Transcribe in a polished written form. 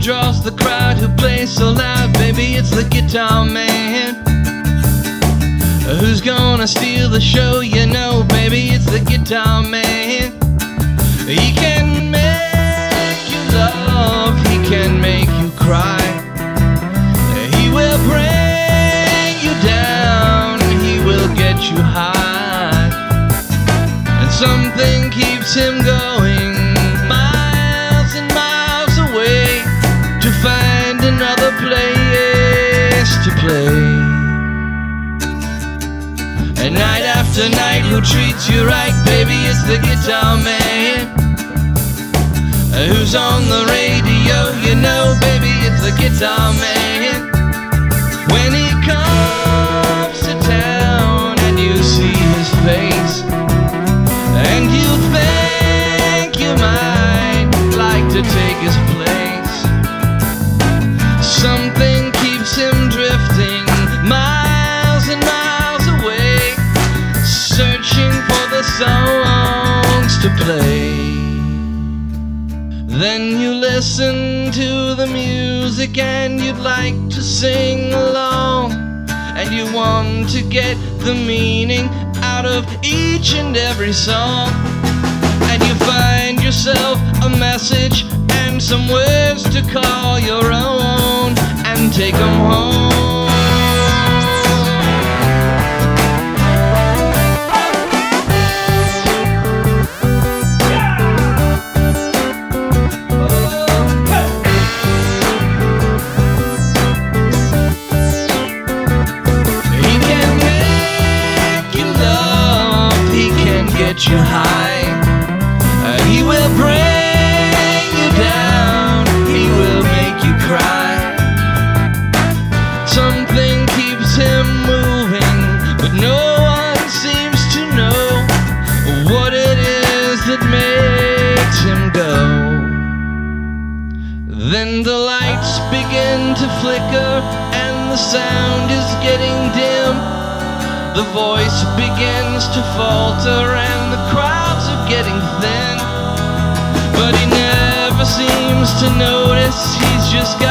draws the crowd, who plays so loud? Baby, it's the guitar man. Who's gonna steal the show? You know, baby, it's the guitar man. He can make you love, he can make you cry. He will bring you down, he will get you high. And something keeps him going miles and miles away to find another place to play. And night after night, who treats you right? Baby, it's the guitar man. Who's on the radio? You know, baby, it's the guitar man. When he comes to town and you see his face, and you think you might like to take his place, something keeps him drifting miles and miles away, searching for the songs to play. Then you listen to the music and you'd like to sing along, and you want to get the meaning out of each and every song, and you find yourself a message and some words to call your own and take them home. Get you high, he will bring you down, he will make you cry. Something keeps him moving, but no one seems to know what it is that makes him go. Then the lights begin to flicker and the sound is getting dim. The voice begins to falter and the crowds are getting thin, but he never seems to notice, he's just got